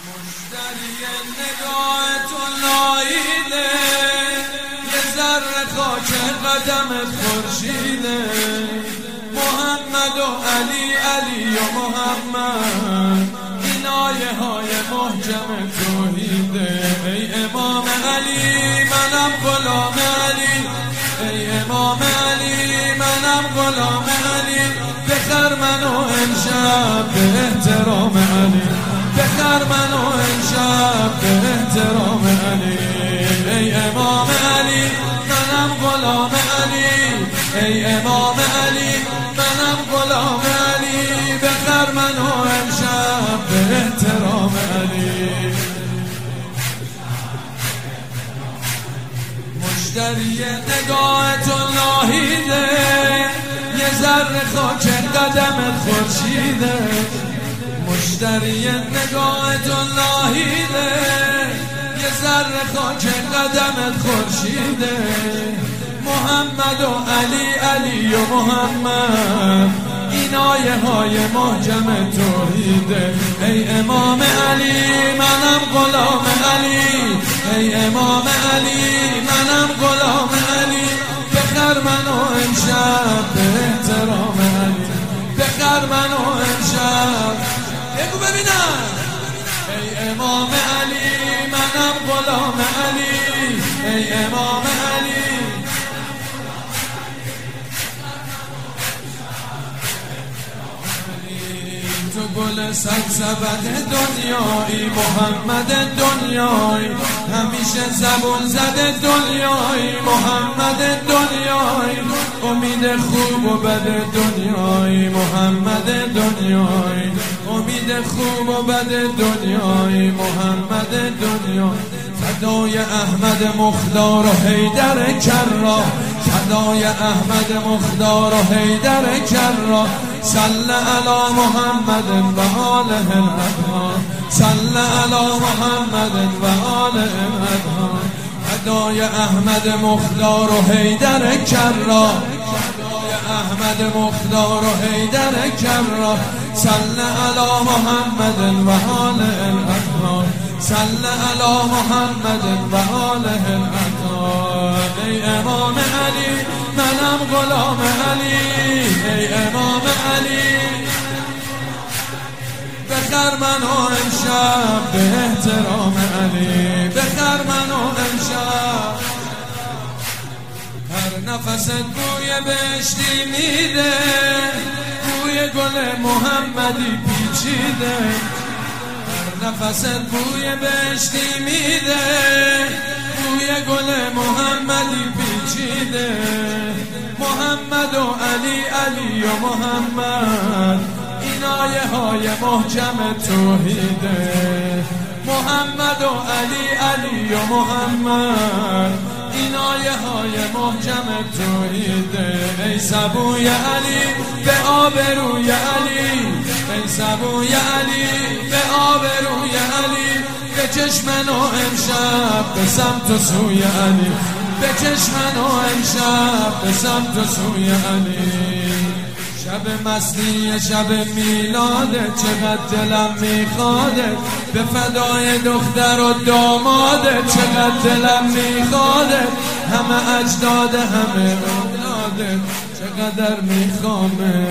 مشتری نگاه تو لاییده، یه ذره خاک قدمت خورشیده. محمد و علی، علی و محمد، این آیه های محکم توحیده. ای امام علی منم غلام علی، ای امام علی منم غلام علی. بخر منو امشب به احترام علی، بخر منو امشب به احترام علی. ای امام علی منم غلام علی، ای امام علی منم غلام علی. بخر منو امشب به احترام علی. مشتری نگاه تو ناهیده، یه ذره خاک قدمت خورشیده. مشتری نگاه تو ناهیده، یه ذره خاک قدمت خورشیده. محمد و علی، علی و محمد، این آیه های محکم توحیده. ای امام علی منم غلام علی، ای امام علی منم غلام علی. بخر منو امشب به احترام علی، بخر منو امشب. بگو ببینم. ای امام علی منم غلام علی، ای امام علی. تو گل سبزبد دنیایی، محمد دنیایی، همیشه زبون زده دنیایی، محمد دنیایی. امید خوب و بد دنیایی، محمد دنیایی. امید خوب و بد دنیایی، محمد دنیایی. فدای احمد مختار و حیدر کرا، فدای احمد مختار و حیدر کرا. صل علی محمد و آله الاطهار، صل علی محمد و آله الاطهار. فدای احمد مختار و حیدر کرا، فدای احمد مختار و حیدر کرا. صل علی محمد و آله الاطهار، صل علی محمد و آله الاطهار. ای امام علی منم غلام علی، ای امام علی. بخر منو امشب به احترام علی، بخر منو امشب. هر نفست بوی بهشتی میده، بوی گل محمدی پیچیده. هر نفست بوی بهشتی میده، بوی گل محمدی پیچیده. محمد و علی، علی و محمد، این آیه های محکم توحیده. محمد و علی، علی و محمد، این آیه های محکم توحیده. ای سبوی علی به آبروی علی، ای سبوی علی به آبروی علی. بکش منو امشب به سمت و سوی علی، بکش منو امشب به سمت و سوی علی. شب مستی شب میلاده، چقدر دلم میخواده به فدای دختر و داماده. چقدر دلم میخواده همه اجداد همه اولاده، چقدر میخوامه.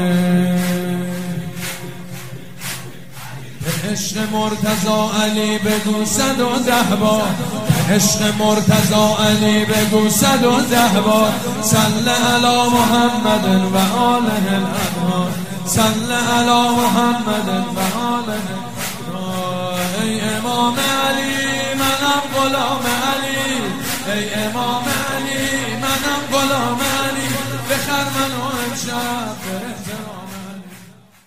به عشق مرتضی علی بگو 110 بار، به عشق مرتضی علی بگو 110 بار. صل علی محمد و آله الاطهار، صل علی محمد و آله الاطهار. ای امام علی منم غلام علی، ای امام علی منم غلام علی. بخر منو امشب به احترام